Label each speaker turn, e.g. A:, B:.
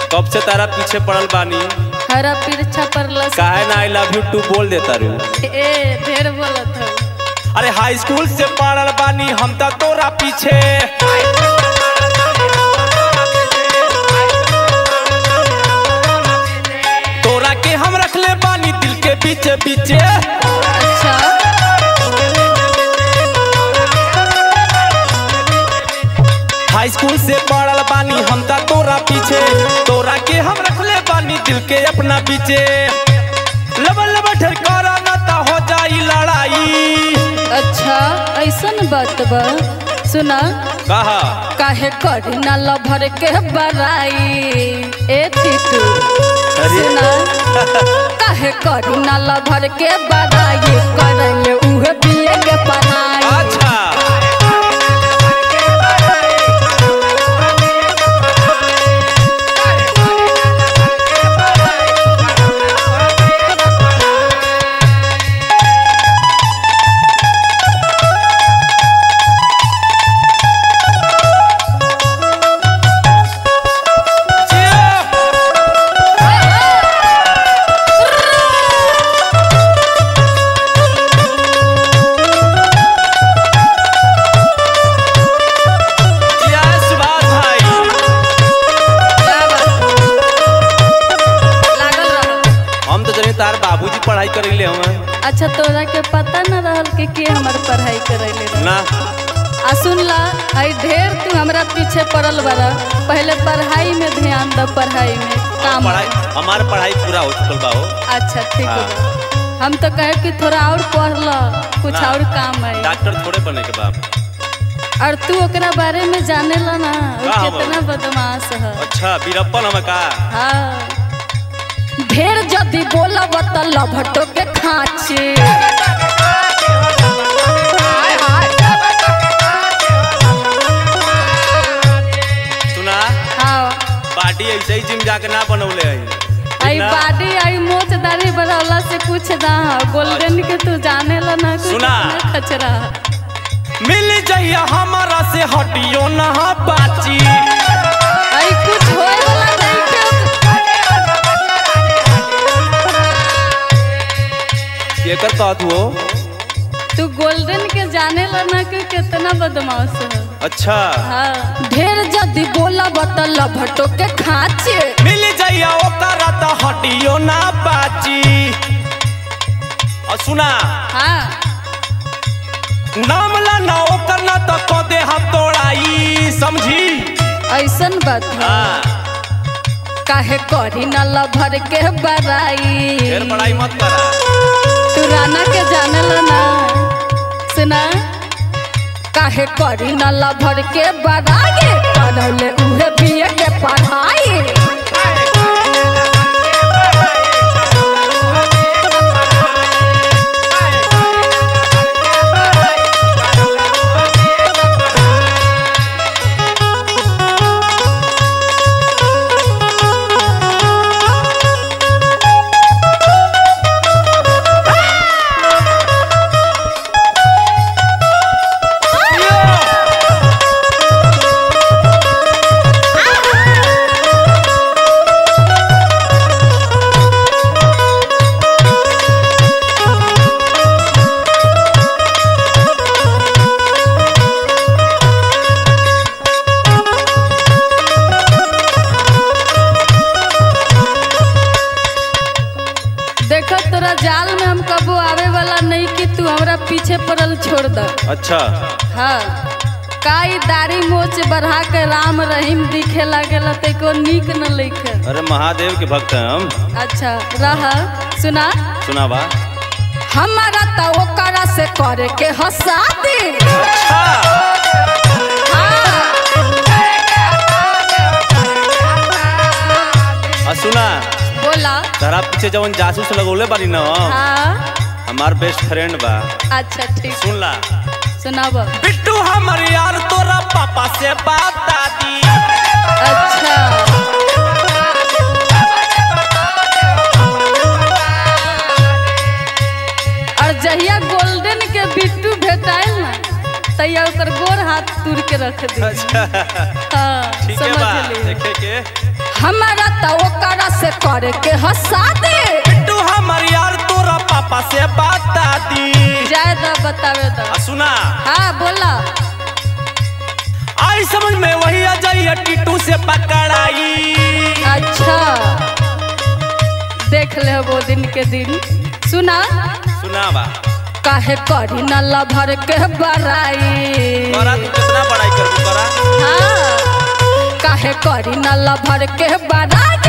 A: कब से तारा पीछे पड़ल बानी।
B: हरा पीछा पड़ल
A: काहे ना आई लव यू टू बोल देता रू।
B: ए ढेर बोलत हो।
A: अरे हाई स्कूल से पड़ल बानी हम तो तोरा पीछे। तोरा के हम रख ले बानी दिल के पीछे पीछे।
B: अच्छा
A: हाई स्कूल से पढ़ल बानी हम ता तोरा पीछे। तोरा के हम रख ले बानी दिल के अपना पीछे। लबल लबल ठरकारा ना ता हो जाई लड़ाई।
B: अच्छा ऐसन बात बा। सुना
A: कहा
B: काहे करी ना लभर के बड़ाई। ए टीटू सुना काहे करी ना लभर के बड़ाई। करले उहे बीए के पढ़ाई।
A: अच्छा तार बाबूजी पढ़ाई करेले हम।
B: अच्छा तोरा के पता न रहल कि हमर पढ़ाई करेले
A: ना।
B: आ सुन ला आई ढेर तू हमरा पीछे पड़ल बड़ा। पहले पढ़ाई में ध्यान द। पढ़ाई में काम
A: पढ़ाई हमार पढ़ाई पूरा हो चुकल बा हो।
B: अच्छा ठीक है। हम तो कहे कि थोड़ा और पढ़ ल कुछ और काम है।
A: डॉक्टर थोड़े बने के बाप।
B: और तू ओकरा बारे में जाने ला ना कितना बदमाश है।
A: अच्छा बीरप्पन हम का।
B: हाँ ढेर जदी बोलब त लभटो के खाची।
A: सुना
B: हाँ
A: पार्टी ऐसे ही जिम जाके ना बनौले है।
B: आई बाडी आई मोच दाढ़ी बढ़ौला से कुछ ना। गोल्डन के तू जाने ला ना।
A: सुना
B: खचरा
A: मिल जाइया हमारा से हटियो ना बाची।
B: आई कुछ होए वाला नहीं के।
A: ये कर कहत हो
B: तू गोल्डन के जाने ला ना कि कितना बदमाश है।
A: अच्छा
B: हाँ ढेर जदी बोलब त लभटो के खाचे।
A: मिल जाइया ओकरा त हटियो ना बाची। और सुना
B: हाँ
A: नाम ला ना ओकर ना त को दे हम तोड़ाई समझी।
B: ऐसन बात है।
A: हाँ
B: काहे करी ना लभर के बड़ाई।
A: ढेर बड़ाई मत करा।
B: तू राना के जाने ला ना। सुना काहे करी ना लभर के बड़ाई। करले उहे बीए के पढ़ाई। तोरा जाल में हम कबो आवे वाला नहीं कि तू हमरा पीछे पड़ल छोड़ द।
A: अच्छा
B: हाँ काई दाढ़ी मोच बढ़ा के राम रहीम दिखे लागेला ते को नीक न लिखे।
A: अरे महादेव के भक्त हैं हम।
B: अच्छा रहा सुना
A: सुनावा
B: हमारा तो ओकरा से करे के हंसा दे।
A: अच्छा सुना
B: बोला
A: तारा पीछे जवन जासूस लगौले बानी ना।
B: हाँ
A: हमार बेस्ट फ्रेंड बा।
B: अच्छा ठीक
A: सुन ला
B: सुनाब।
A: बिट्टू हमर यार तोरा पापा से बता दी।
B: अच्छा और जहिया गोल्डन के बिट्टू भेटाइल ना तैया ओकर गोर हाथ तुर के रख दी।
A: अच्छा
B: हाँ
A: ठीक है बा
B: समझ ली।
A: देखे के
B: हमारा तो ओकरा से करे के हंसा दे।
A: बिट्टू हमर यार तोरा पापा से बता दी।
B: ज्यादा बतावे तो
A: सुना।
B: हाँ बोला।
A: आई समझ में वही आ जाइए टीटू से पकड़ाई।
B: अच्छा देख ले वो दिन के दिन। सुना
A: बा
B: काहे करी न लभर के बड़ाई।
A: तोरा तू कितना बड़ाई करबू तोरा।
B: हाँ काहे करी न लभर के बड़ाई।